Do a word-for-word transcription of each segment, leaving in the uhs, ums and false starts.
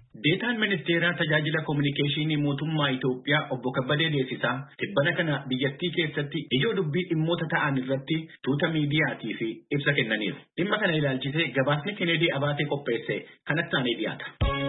Deetaan ministeera tajaajila kominikeeshinii mootummaa Itoophiyaa obbo Kabbadee Deessisaa tibbana kana biyyattii keessatti ijoo dubbii dhimmoota ta'an irratti tuuta miidiyaatii fi ibsa kennaniiru. Dhimma kana ilaalchisee gabaasni Kennedy Abaatee qopheesse kanatti aanee dhiyaata.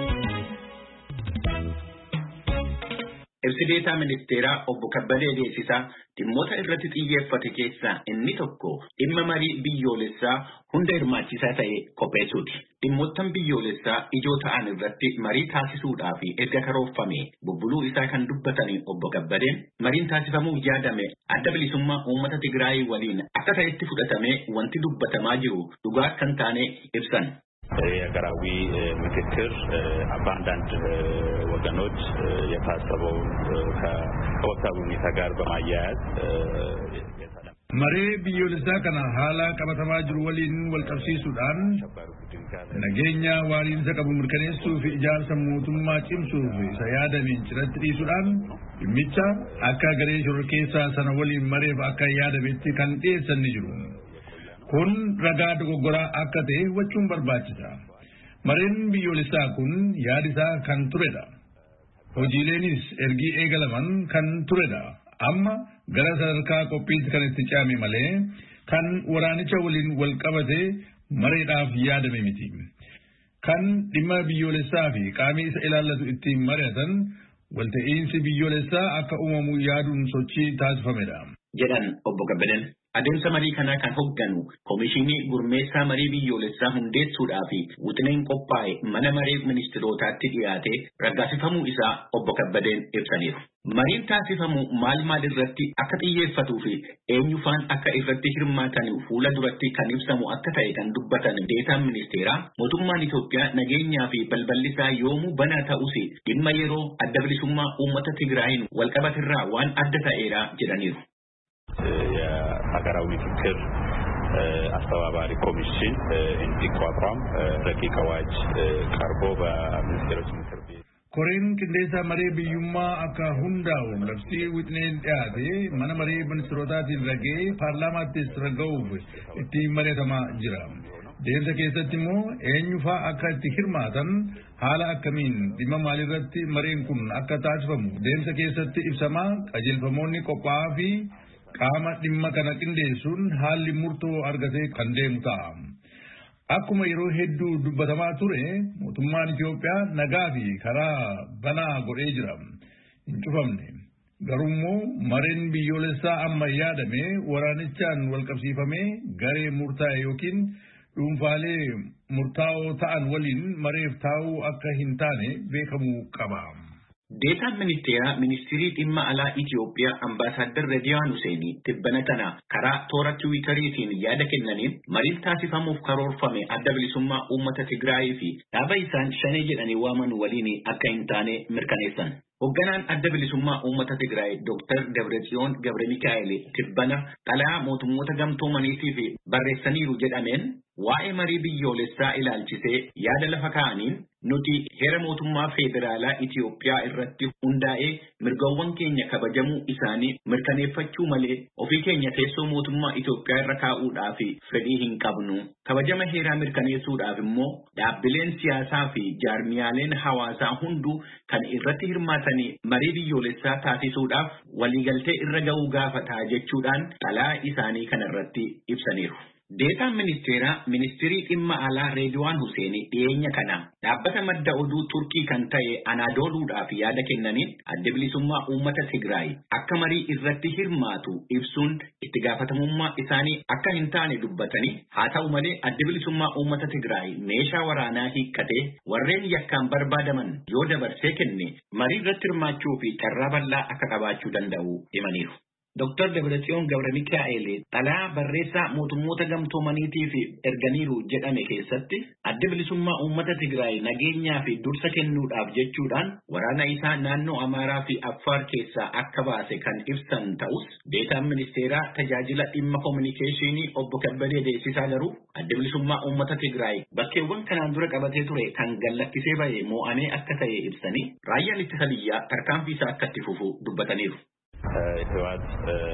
Ibsi deetaa ministeeraa obbo Kabbadee Deessisaa dhimmoota irratti xiyyeeffate keessaa inni tokko dhimma marii biyyoolessaa hunda hirmaachisaa ta'e qopheessuuti. Dhimmoottan biyyoolessaa ijoo ta'an irratti marii taasisuudhaa fi erga karoorfame bubbuluu isaa kan dubbatanii obbo Kabbadeen mariin taasifamuuf yaadame adda bilisummaa uummata Tigraay waliin akka ta'etti fudhatamee wanti dubbatamaa jiru dhugaa kan taane ibsan. የሀገራዊ ምክክር በአንዳንድ ወገኖች የታሰበው ከወቅታዊ ሁኔታ ጋር በማያያዝ Maree biyyoolessaa kana haala qabatamaa jiru waliin wal qabsiisuudhaan nageenya waariinsa qabu mirkaneessuu fi ijaarsa mootummaa cimsuuf isa yaadameen cirratti dhiisuudhaan dhimmicha akka garee shororkeessaa sana waliin mareef akka yaadametti kan dhiyeessan ni jiru. Kun ragaa dogoggoraa akka ta'e hubachuun barbaachisa. Mareen biyyoolessaa kun yaadisaa kan turedha. Hojiileenis ergii eegalaman kan turedha. Amma gara sadarkaa qophiitti kan itti caame malee kan waraanicha waliin wal qabate mareedhaaf yaadame miti. Kan dhimma biyyoolessaa fi qaamii isa ilaallatu ittiin mari'atan walta'iinsi biyyoolessaa akka uumamu yaaduun sochii taasifamedha. Jedhan obbo Kabbadeen. Adeemsa marii kanaa kan hogganu Komishinii Gurmeessaa Marii Biyyoolessaa hundeessuudhaa fi wixineen qophaa'e mana maree ministeerotaatti dhiyaate raggaasifamuu isaa obbo Kabbadeen ibsaniiru. Mariin taasifamu maal maal irratti akka xiyyeeffatuu fi eenyufaan akka irratti hirmaatan fuula duratti kan ibsamu akka ta'e kan dubbatan deetaan ministeeraa mootummaan Itoophiyaa nageenyaa fi balballisaa yoomuu banaa ta'us dhimma yeroo adda bilisummaa uummata Tigraayin walqabatirraa waan adda ta'eera jedhaniiru. የሀገራዊ ምክክር አስተባባሪ ኮሚሽን እንዲቋቋም ረቂቅ አዋጅ ቀርቦ በሚኒስቴሮች ምክር ቤት Koreen qindeessaa maree biyyummaa akka hundaa'u labsii wixineen dhiyaate mana maree ministeerotaatiin ragee paarlaamaattis raga'uuf itti mari'atamaa jira. Deemsa keessatti immoo eenyufaa akka itti hirmaatan haala akkamiin dhimma maalirratti mareen kun akka taasifamu deemsa keessatti ibsamaa qajeelfamoonni qophaa'aa fi qaama dhimma kana qindeessuun haalli murtoo argatee kan deemu ta'a. Akkuma yeroo hedduu dubbatamaa ture mootummaan Itoophiyaa nagaa fi karaa banaa godhee jira. Hin cufamne. Garuu mareen biyyoolessaa amma yaadame waraanichaan wal qabsiifamee garee murtaa'e yookiin dhuunfaalee murtaa'oo ta'an waliin mareef taa'uu akka hin taane beekamuu qaba. Deetaan ministeeraa ministirii dhimma alaa Itoophiyaa Ambaasaadder Rediyaan Huseenii tibbana kana karaa toora Tiwiitariitiin yaada kennaniin mariin taasifamuuf karoorfame adda bilisummaa uummata Tigraayii fi dhaaba isaan shanee jedhanii waaman waliin akka hin taane mirkaneessan. Hoogganaan adda bilisummaa uummata Tigraay Dooktar Dabratsiyoon Gabramikaa'el tibbana xalayaa mootummoota gamtoomaniitii fi barreessaniiru jedhameen waa'ee marii biyyoolessaa ilaalchisee yaada lafa kaa'aniin nuti heera mootummaa federaalaa Itoophiyaa irratti hundaa'ee mirgawwan keenya kabajamuu isaanii mirkaneeffachuu malee ofii keenya teessoo mootummaa Itoophiyaa irra kaa'uudhaaf fedhii hin qabnu. Kabajama heeraa mirkaneessuudhaaf immoo dhaabbileen siyaasaa fi jaarmiyaaleen hawaasaa hunduu kan irratti hirmaatanii marii biyyoolessaa taasisuudhaaf waliigaltee irra ga'uu gaafataa jechuudhaan xalayaa isaanii kanarratti ibsaniiru. Deetaan ministeeraa ministirii dhimma alaa Rediyaan Huseenii dhiyeenya kana dhaabbata madda oduu Turkii kan ta'e Anaadooluudhaaf yaada kennaniin adda bilisummaa uummata Tigraay akka marii irratti hirmaatu ibsuun itti gaafatamummaa isaanii akka hin taane dubbatanii haa ta'u malee adda bilisummaa uummata Tigraay meeshaa waraanaa hiikkatee warreen yakkaan barbaadaman yoo dabarsee kenne marii irratti hirmaachuu fi carraa bal'aa akka qabaachuu danda'u himaniiru. Dooktar Dabratsiyoon Gabramikaa'el xalayaa barreessaa mootummoota gamtoomaniitii fi erganiiru jedhame keessatti adda bilisummaa uummata Tigraay nageenyaa fi dursa kennuudhaaf jechuudhaan waraana isaa naannoo Amaaraa fi Affaar keessaa akka baase kan ibsan ta'us deetaan ministeeraa tajaajila dhimma kominikeeshinii obbo Kabbadee Deessisaa garuu adda bilisummaa uummata Tigraay bakkeewwan kanaan dura qabatee ture kan gallakkisee ba'e moo'amee akka ta'e ibsanii raayyaan ittisa biyyaa tarkaanfii isaa akka itti fufu dubbataniiru. ህወሓት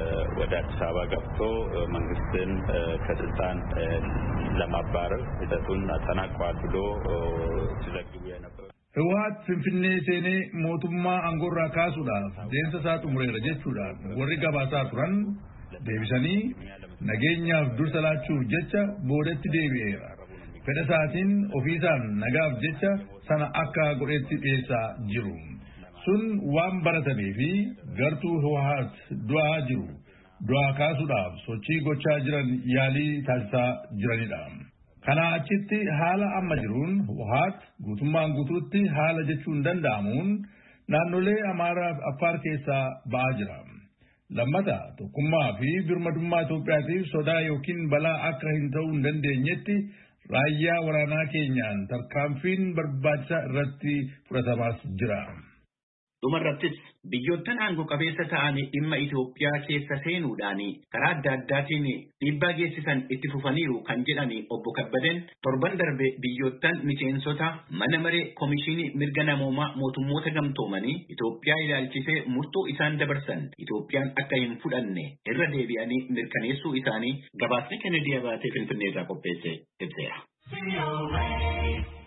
ወደ አዲስ አበባ ገብቶ መንግስትን ከስልጣን ለማባረር ሂደቱን አጠናቋል ብሎ ሲዘግቡ የነበሩ Hewaat Finfinnee seenee mootummaa aangorraa kaasuudhaaf deemsa isaa xumureera jechuudhaan warri gabaasaa turan deebisanii nageenyaaf dursa laachuuf jecha boodatti deebi'eera. Fedha isaatiin ofiisaan nagaaf jecha sana akka godhetti dhiyeessaa jiru. Sun waan baratamee fi gartuu Hewaat du'aa jiru du'aa kaasuudhaaf sochii gochaa jiran yaalii taasisaa jiranidha. Kana achitti haala amma jiruun Hewaat guutummaan guutuutti haala jechuun danda'amuun naannolee Amaaraa fi Affaar keessaa ba'aa jira. Lammata tokkummaa fi birmadummaa Itoophiyaatiif sodaa yookiin balaa akka hin ta'uu hin dandeenyetti raayyaa waraanaa keenyaan tarkaanfiin barbaachisaa irratti fudhatamaas jira. Dhumarrattis biyyoottan aangoo qabeessa ta'anii dhimma Itoophiyaa keessa seenuudhaan karaa adda addaatiin dhiibbaa geessisan itti fufaniiru kan jedhani obbo Kabbadeen torban darbe biyyoottan miseensota mana maree komishinii mirga namoomaa mootummoota gamtoomanii Itoophiyaa ilaalchisee murtoo isaan dabarsan Itoophiyaan akka hin fudhanne irra deebi'anii mirkaneessuu isaanii gabaasni Kennedy Abaatee Finfinneerraa qopheesse ibseera.